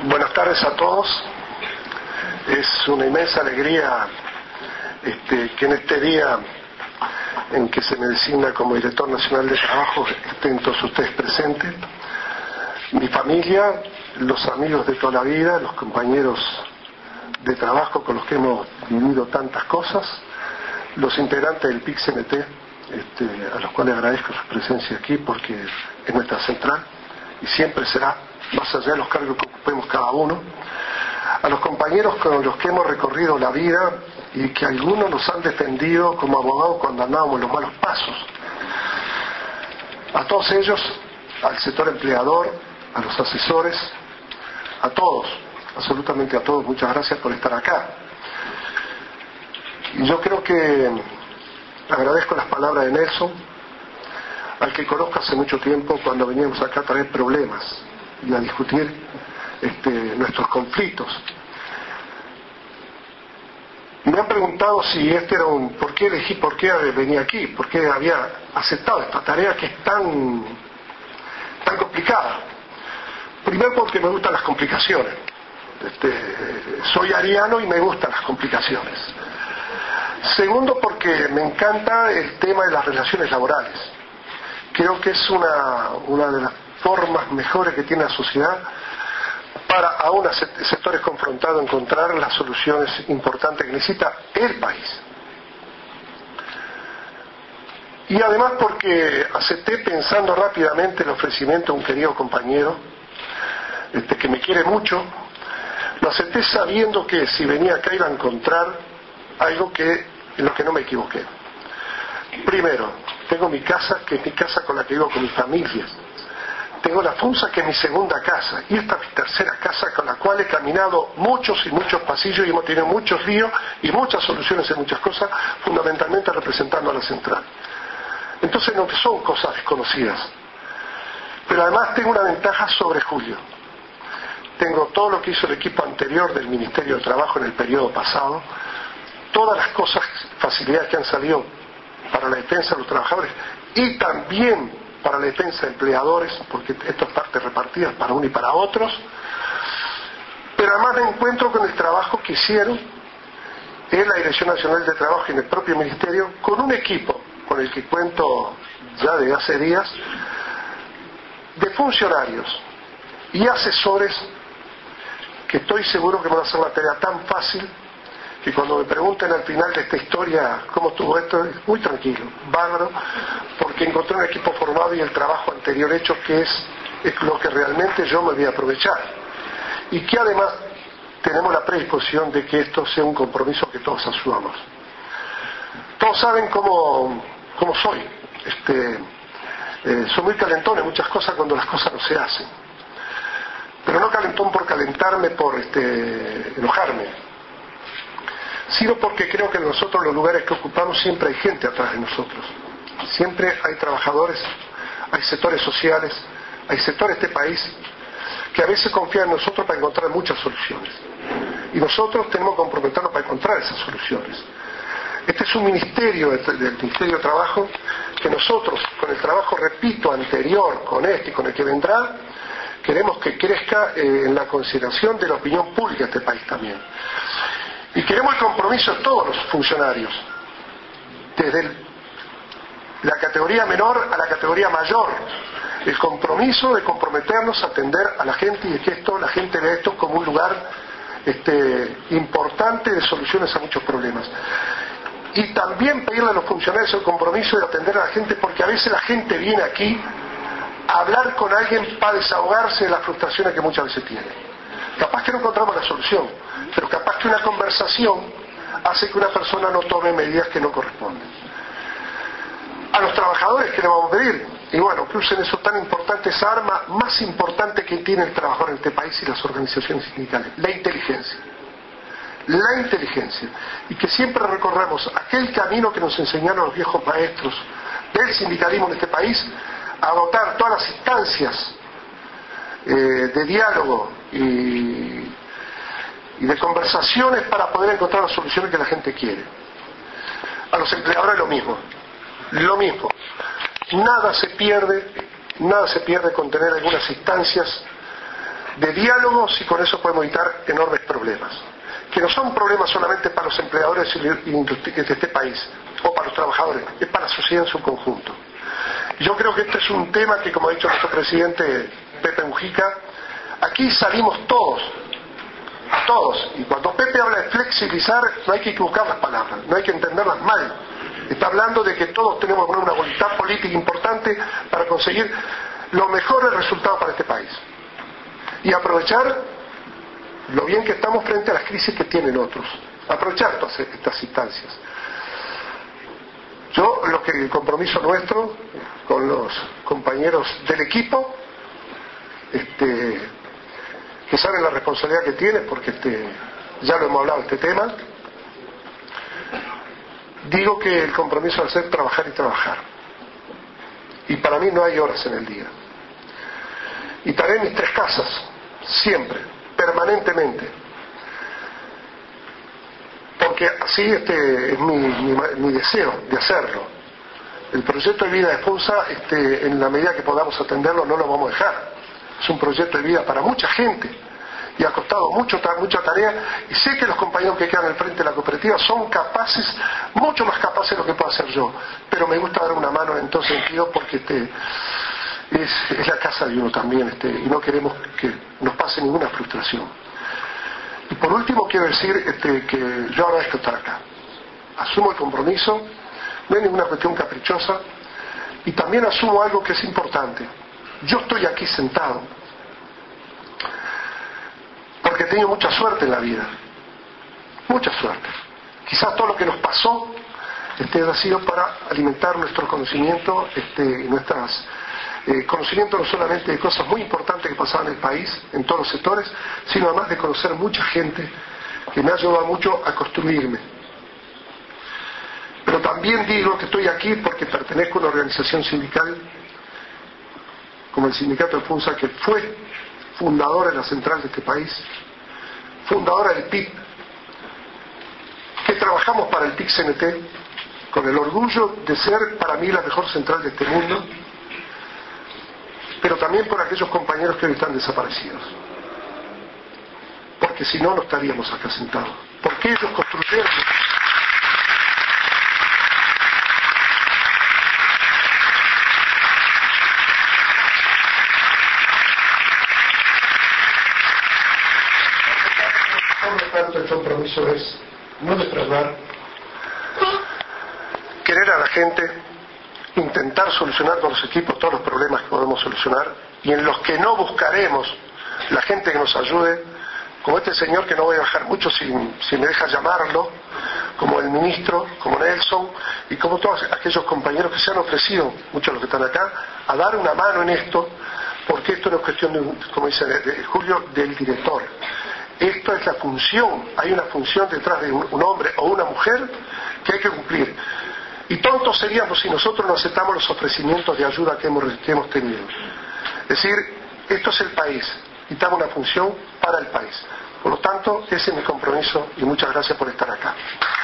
Buenas tardes a todos. Es una inmensa alegría que en este día en que se me designa como Director Nacional de Trabajo estén todos ustedes presentes. Mi familia, los amigos de toda la vida, los compañeros de trabajo con los que hemos vivido tantas cosas, los integrantes del PIC-CNT, a los cuales agradezco su presencia aquí porque es nuestra central y siempre será, más allá de los cargos que ocupemos cada uno, a los compañeros con los que hemos recorrido la vida y que algunos nos han defendido como abogados cuando andábamos en los malos pasos. A todos ellos, al sector empleador, a los asesores, a todos, absolutamente a todos, muchas gracias por estar acá. Y yo creo que agradezco las palabras de Nelson, al que conozco hace mucho tiempo cuando veníamos acá a traer problemas y a discutir nuestros conflictos. Me han preguntado si por qué elegí, por qué venía aquí, por qué había aceptado esta tarea que es tan complicada. Primero porque me gustan las complicaciones. Soy ariano y me gustan las complicaciones. Segundo porque me encanta el tema de las relaciones laborales. Creo que es una de las formas mejores que tiene la sociedad para aún a sectores confrontados encontrar las soluciones importantes que necesita el país. Y además porque acepté pensando rápidamente el ofrecimiento de un querido compañero que me quiere mucho. Lo acepté sabiendo que si venía acá iba a encontrar algo en lo que no me equivoqué. Primero, tengo mi casa, que es mi casa con la que vivo con mi familia. Tengo la FUNSA, que es mi segunda casa, y esta es mi tercera casa con la cual he caminado muchos y muchos pasillos y hemos tenido muchos líos y muchas soluciones en muchas cosas, fundamentalmente representando a la central. Entonces no son cosas desconocidas. Pero además tengo una ventaja sobre Julio. Tengo todo lo que hizo el equipo anterior del Ministerio de Trabajo en el periodo pasado, todas las cosas, facilidades que han salido para la defensa de los trabajadores y también para la defensa de empleadores, porque esto es parte repartida para uno y para otros, pero además me encuentro con el trabajo que hicieron en la Dirección Nacional de Trabajo y en el propio Ministerio, con un equipo con el que cuento ya desde hace días, de funcionarios y asesores que estoy seguro que van a hacer la tarea tan fácil que cuando me pregunten al final de esta historia cómo estuvo esto, es muy tranquilo, bárbaro, porque encontré un equipo formado y el trabajo anterior hecho que es lo que realmente yo me voy a aprovechar. Y que además tenemos la predisposición de que esto sea un compromiso que todos asumamos. Todos saben cómo soy. Soy muy calentón en muchas cosas cuando las cosas no se hacen. Pero no calentón por calentarme, por enojarme, sino porque creo que nosotros, los lugares que ocupamos, siempre hay gente atrás de nosotros. Siempre hay trabajadores, hay sectores sociales, hay sectores de este país que a veces confían en nosotros para encontrar muchas soluciones. Y nosotros tenemos que comprometernos para encontrar esas soluciones. Este es un ministerio, del Ministerio de Trabajo, que nosotros, con el trabajo, repito, anterior, con este y con el que vendrá, queremos que crezca en la consideración de la opinión pública de este país también. Y queremos el compromiso de todos los funcionarios, desde la categoría menor a la categoría mayor, el compromiso de comprometernos a atender a la gente y de que la gente ve esto como un lugar importante de soluciones a muchos problemas. Y también pedirle a los funcionarios el compromiso de atender a la gente, porque a veces la gente viene aquí a hablar con alguien para desahogarse de las frustraciones que muchas veces tiene. Capaz que no encontramos la solución, pero capaz que una conversación hace que una persona no tome medidas que no corresponden. A los trabajadores, ¿qué le vamos a pedir? Y bueno, que usen eso tan importante, esa arma más importante que tiene el trabajador en este país y las organizaciones sindicales, la inteligencia. La inteligencia. Y que siempre recorramos aquel camino que nos enseñaron los viejos maestros del sindicalismo en este país, a agotar todas las instancias de diálogo y de conversaciones para poder encontrar las soluciones que la gente quiere. A los empleadores lo mismo. Nada se pierde con tener algunas instancias de diálogos, y con eso podemos evitar enormes problemas, que no son problemas solamente para los empleadores de este país o para los trabajadores, es para la sociedad en su conjunto. Yo creo que este es un tema que, como ha dicho nuestro presidente Pepe Mujica, aquí salimos todos, y cuando Pepe habla de flexibilizar no hay que equivocar las palabras, no hay que entenderlas mal. Está hablando de que todos tenemos que poner una voluntad política importante para conseguir los mejores resultados para este país y aprovechar lo bien que estamos frente a las crisis que tienen otros, aprovechar todas estas instancias. El compromiso nuestro con los compañeros del equipo, que saben la responsabilidad que tienen, porque ya lo hemos hablado de este tema, digo que el compromiso va a ser trabajar y trabajar. Y para mí no hay horas en el día. Y estaré en mis 3 casas, siempre, permanentemente. Porque así es mi deseo de hacerlo. El proyecto de vida de Funza, en la medida que podamos atenderlo, no lo vamos a dejar. Es un proyecto de vida para mucha gente y ha costado mucha tarea, y sé que los compañeros que quedan al frente de la cooperativa son capaces, mucho más capaces de lo que puedo hacer yo, pero me gusta dar una mano en todo sentido, porque es la casa de uno también, y no queremos que nos pase ninguna frustración. Y por último quiero decir que yo agradezco estar acá, asumo el compromiso, no hay ninguna cuestión caprichosa, y también asumo algo que es importante. Yo estoy aquí sentado porque he tenido mucha suerte en la vida, mucha suerte. Quizás todo lo que nos pasó ha sido para alimentar nuestro conocimiento, conocimiento no solamente de cosas muy importantes que pasaban en el país, en todos los sectores, sino además de conocer mucha gente que me ha ayudado mucho a construirme. Pero también digo que estoy aquí porque pertenezco a una organización sindical como el sindicato de Funza, que fue fundadora de la central de este país, fundadora del PIC, que trabajamos para el PIC-CNT, con el orgullo de ser para mí la mejor central de este mundo, pero también por aquellos compañeros que hoy están desaparecidos. Porque si no, no estaríamos acá sentados. Porque ellos construyeron... El compromiso es no defraudar, querer a la gente, intentar solucionar con los equipos todos los problemas que podemos solucionar, y en los que no buscaremos la gente que nos ayude, como este señor, que no voy a bajar mucho si me deja llamarlo, como el ministro, como Nelson, y como todos aquellos compañeros que se han ofrecido, muchos de los que están acá, a dar una mano en esto, porque esto no es cuestión de, como dice Julio, del director. Esto es la función, hay una función detrás de un hombre o una mujer que hay que cumplir. Y tontos seríamos si nosotros no aceptamos los ofrecimientos de ayuda que hemos tenido. Es decir, esto es el país, y estamos una función para el país. Por lo tanto, ese es mi compromiso, y muchas gracias por estar acá.